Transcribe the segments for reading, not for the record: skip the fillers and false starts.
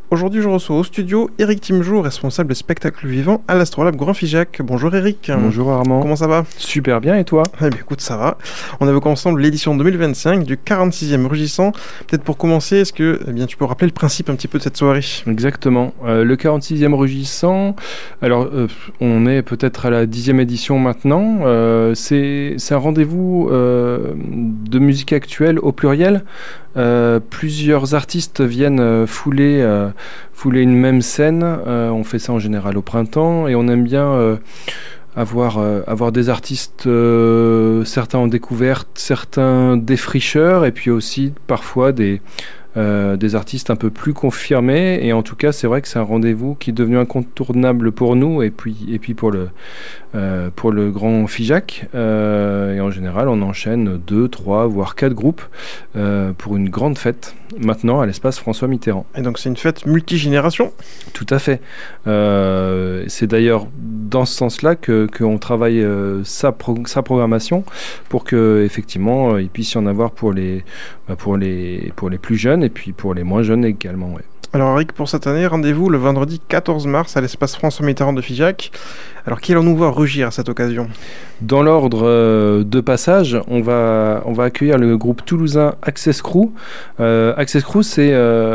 Aujourd'hui, je reçois au studio Eric Timjou, responsable spectacle vivant à l'Astrolabe Grand-Figeac. Bonjour Eric. Bonjour Armand. Comment ça va? Super bien, et toi? Eh bien écoute, ça va. On évoque ensemble l'édition 2025 du 46e Rugissant. Peut-être pour commencer, est-ce que tu peux rappeler le principe un petit peu de cette soirée? Exactement. Le 46e Rugissant, alors on est peut-être à la 10e édition maintenant. C'est un rendez-vous de musique actuelle au pluriel. Plusieurs artistes viennent fouler une même scène. On fait ça en général au printemps et on aime bien avoir des artistes, certains en découverte, certains défricheurs, et puis aussi parfois des artistes un peu plus confirmés. Et en tout cas, c'est vrai que c'est un rendez-vous qui est devenu incontournable pour nous et puis pour le Grand Figeac. Et en général, on enchaîne 2, 3, voire 4 groupes pour une grande fête, maintenant à l'espace François Mitterrand. Et donc c'est une fête multigénération? Tout à fait. C'est d'ailleurs dans ce sens-là qu'on travaille sa programmation pour que effectivement il puisse y en avoir pour les plus jeunes et puis pour les moins jeunes également. Ouais. Alors Eric, pour cette année, rendez-vous le vendredi 14 mars à l'espace François Mitterrand de Figeac. Alors qui allons-nous voir rugir à cette occasion? Dans l'ordre de passage, on va accueillir le groupe toulousain Access Crew. Access Crew, c'est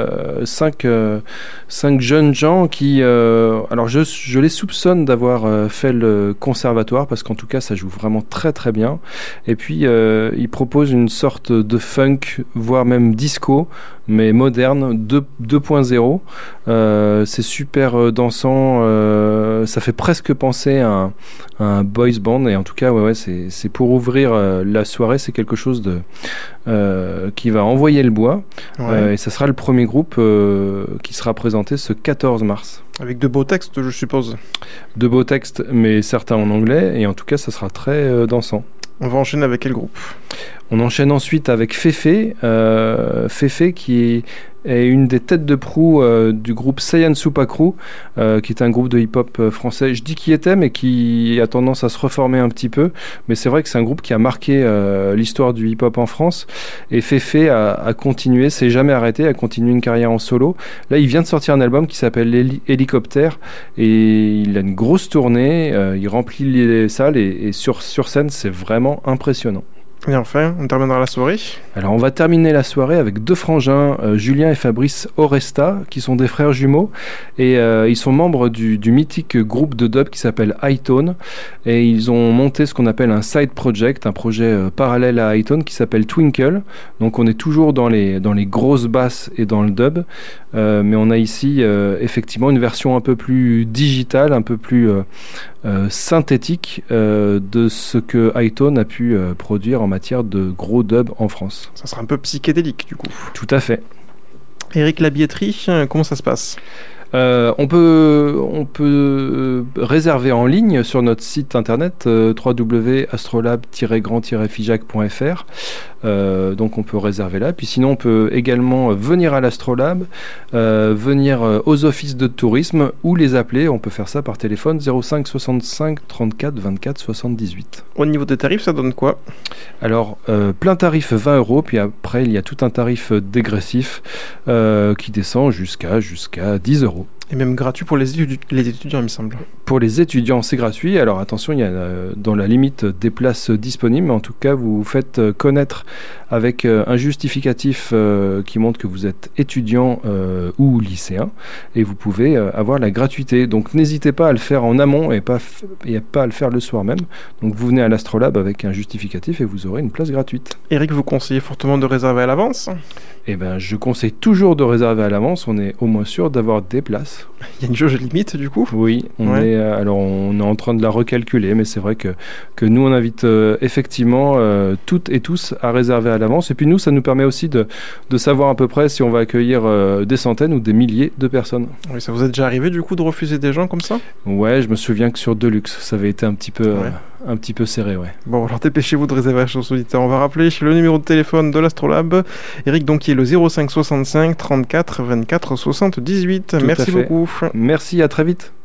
5 jeunes gens qui... alors je les soupçonne d'avoir fait le conservatoire, parce qu'en tout cas ça joue vraiment très très bien. Et puis ils proposent une sorte de funk, voire même disco, mais moderne, 2.0. C'est super dansant, ça fait presque penser à un boys band, et en tout cas c'est pour ouvrir la soirée, c'est quelque chose qui va envoyer le bois. Et ça sera le premier groupe qui sera présenté ce 14 mars. Avec de beaux textes, je suppose. De beaux textes, mais certains en anglais, et en tout cas ça sera très dansant. On va enchaîner avec quel groupe? On enchaîne ensuite avec Féfé. Féfé qui est une des têtes de proue du groupe Saiyan Supa Crew, qui est un groupe de hip-hop français. Je dis qui était, mais qui a tendance à se reformer un petit peu. Mais c'est vrai que c'est un groupe qui a marqué l'histoire du hip-hop en France. Et Féfé a continué, s'est jamais arrêté, a continué une carrière en solo. Là, il vient de sortir un album qui s'appelle Hélicoptère, et il a une grosse tournée. Il remplit les salles, et sur scène, c'est vraiment impressionnant. Et enfin, on terminera la soirée. Alors on va terminer la soirée avec 2 frangins, Julien et Fabrice Oresta, qui sont des frères jumeaux, et ils sont membres du mythique groupe de dub qui s'appelle Hightone, et ils ont monté ce qu'on appelle un side project, un projet parallèle à Hightone qui s'appelle Twinkle. Donc on est toujours dans les grosses basses et dans le dub, mais on a ici effectivement une version un peu plus digitale, un peu plus synthétique de ce que Hightone a pu produire en matière de gros dub en France. Ça sera un peu psychédélique du coup. Tout à fait. Eric, la billetterie, comment ça se passe? On peut réserver en ligne sur notre site internet www.astrolabe-grand-figeac.fr. Donc on peut réserver là. Puis sinon on peut également venir à l'Astrolabe, venir aux offices de tourisme ou les appeler. On peut faire ça par téléphone 05 65 34 24 78. Au niveau des tarifs, ça donne quoi? Alors plein tarif 20 €, puis après il y a tout un tarif dégressif qui descend jusqu'à 10 €. Et même gratuit pour les étudiants, il me semble. Pour les étudiants, c'est gratuit. Alors attention, il y a dans la limite des places disponibles, mais en tout cas, vous vous faites connaître avec un justificatif qui montre que vous êtes étudiant ou lycéen, et vous pouvez avoir la gratuité. Donc n'hésitez pas à le faire en amont et pas à le faire le soir même. Donc vous venez à l'Astrolabe avec un justificatif et vous aurez une place gratuite. Eric, vous conseillez fortement de réserver à l'avance? Eh ben, je conseille toujours de réserver à l'avance. On est au moins sûr d'avoir des places. Il y a une jauge limite du coup? Oui, on est en train de la recalculer, mais c'est vrai que nous on invite effectivement toutes et tous à réserver à l'avance. Et puis nous, ça nous permet aussi de savoir à peu près si on va accueillir des centaines ou des milliers de personnes. Oui, ça vous est déjà arrivé du coup de refuser des gens comme ça? Ouais, je me souviens que sur Deluxe, ça avait été un petit peu serré, ouais. Bon, alors dépêchez-vous de réserver, chers auditeurs. On va rappeler le numéro de téléphone de l'Astrolabe. Eric, donc, qui est le 05 65 34 24 78. Merci beaucoup. Merci, à très vite.